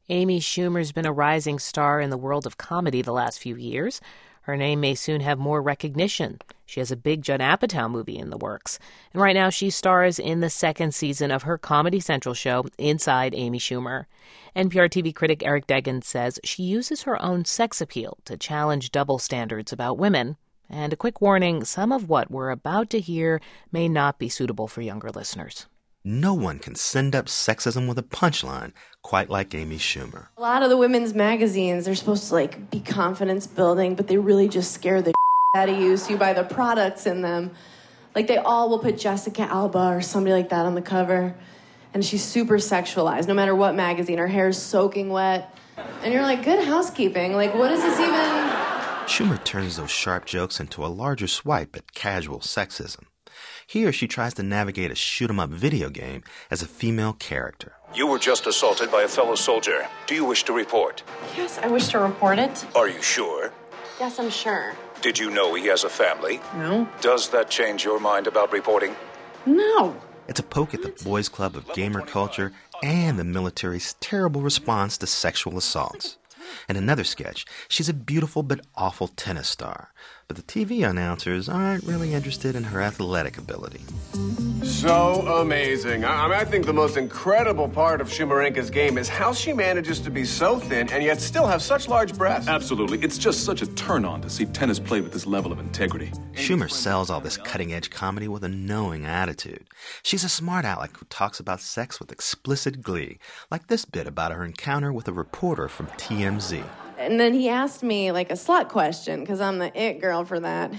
Amy Schumer's been a rising star in the world of comedy the last few years. Her name may soon have more recognition. She has a big Judd Apatow movie in the works. And right now she stars in the second season of her Comedy Central show, Inside Amy Schumer. NPR TV critic Eric Deggans says she uses her own sex appeal to challenge double standards about women. And a quick warning, some of what we're about to hear may not be suitable for younger listeners. No one can send up sexism with a punchline quite like Amy Schumer. A lot of the women's magazines, they're supposed to be confidence building, but they really just scare the out of you, so you buy the products in them. They all will put Jessica Alba or somebody like that on the cover, and she's super sexualized no matter what magazine. Her hair's soaking wet, and you're like, good housekeeping. What is this even? Schumer turns those sharp jokes into a larger swipe at casual sexism. Here she tries to navigate a shoot-'em-up video game as a female character. You were just assaulted by a fellow soldier. Do you wish to report? Yes, I wish to report it. Are you sure? Yes, I'm sure. Did you know he has a family? No. Does that change your mind about reporting? No. It's a poke at the boys' club of gamer culture and the military's terrible response to sexual assaults. In another sketch, she's a beautiful but awful tennis star, but the TV announcers aren't really interested in her athletic ability. So amazing. I think the most incredible part of Schumer-Inca's game is how she manages to be so thin and yet still have such large breasts. Absolutely. It's just such a turn-on to see tennis played with this level of integrity. Schumer sells all this cutting-edge comedy with a knowing attitude. She's a smart aleck who talks about sex with explicit glee, like this bit about her encounter with a reporter from TMZ. And then he asked me, a slut question, because I'm the it girl for that.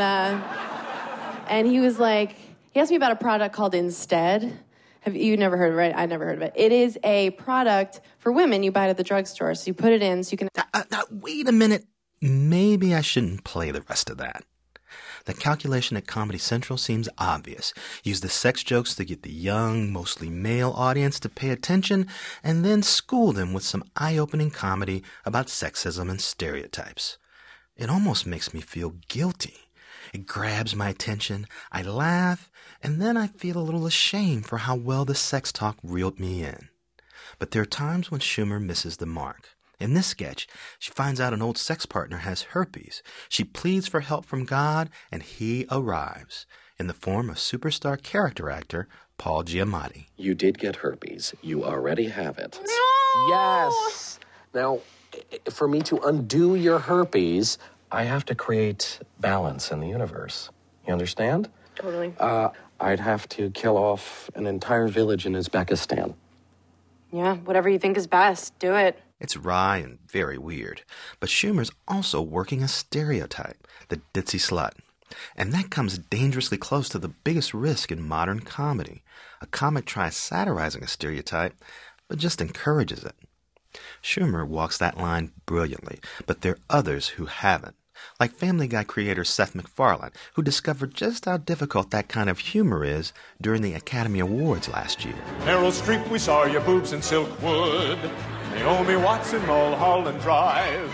And he was like, he asked me about a product called Instead. Have you never heard of it, right? I never heard of it. It is a product for women you buy it at the drugstore. So you put it in so you can... Wait a minute. Maybe I shouldn't play the rest of that. The calculation at Comedy Central seems obvious. Use the sex jokes to get the young, mostly male audience to pay attention, and then school them with some eye-opening comedy about sexism and stereotypes. It almost makes me feel guilty. It grabs my attention, I laugh, and then I feel a little ashamed for how well the sex talk reeled me in. But there are times when Schumer misses the mark. In this sketch, she finds out an old sex partner has herpes. She pleads for help from God, and he arrives in the form of superstar character actor Paul Giamatti. You did get herpes. You already have it. No! Yes. Now, for me to undo your herpes, I have to create balance in the universe. You understand? Totally. I'd have to kill off an entire village in Uzbekistan. Yeah, whatever you think is best, do it. It's wry and very weird, but Schumer's also working a stereotype, the ditzy slut. And that comes dangerously close to the biggest risk in modern comedy. A comic tries satirizing a stereotype, but just encourages it. Schumer walks that line brilliantly, but there are others who haven't. Like Family Guy creator Seth MacFarlane, who discovered just how difficult that kind of humor is during the Academy Awards last year. Meryl Streep, we saw your boobs in Silkwood. Naomi Watts in Mulholland Drive.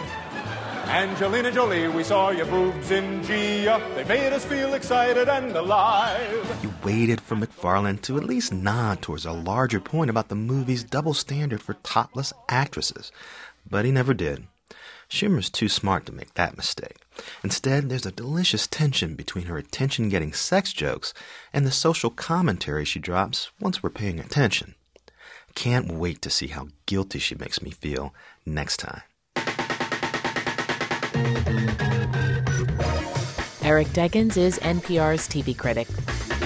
Angelina Jolie, we saw your boobs in Gia. They made us feel excited and alive. You waited for MacFarlane to at least nod towards a larger point about the movie's double standard for topless actresses, but he never did. Schumer's too smart to make that mistake. Instead, there's a delicious tension between her attention-getting sex jokes and the social commentary she drops once we're paying attention. Can't wait to see how guilty she makes me feel next time. Eric Deggans is NPR's TV critic.